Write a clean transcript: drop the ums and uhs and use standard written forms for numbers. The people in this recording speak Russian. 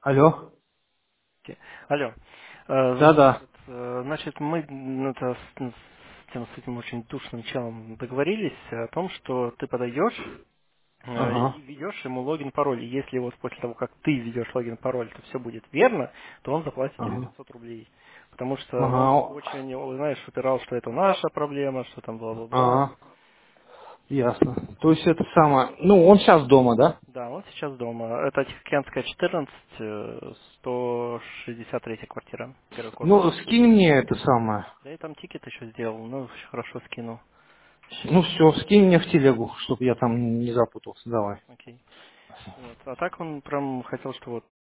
Алло. Алло. Да-да. Значит, мы с этим очень душным челом договорились о том, что ты подойдешь Ага. и введешь ему логин-пароль. И если вот после того, как ты введешь логин-пароль, то все будет верно, то он заплатит тебе Ага. 500 рублей. Потому что Ага. он очень, знаешь, упирал, что это наша проблема, что там бла-бла-бла. Ага. Ясно. То есть это самое... Ну, он сейчас дома, да? Да, он сейчас дома. Это Тихоокеанская, 14, 163 квартира, первый корпус. Ну, скинь мне это самое. Да я там тикет еще сделал, ну, хорошо скину. Сейчас, Ну все, скинь мне в телегу, чтобы я там не запутался. Давай. окей. Вот. А так он прям хотел, что вот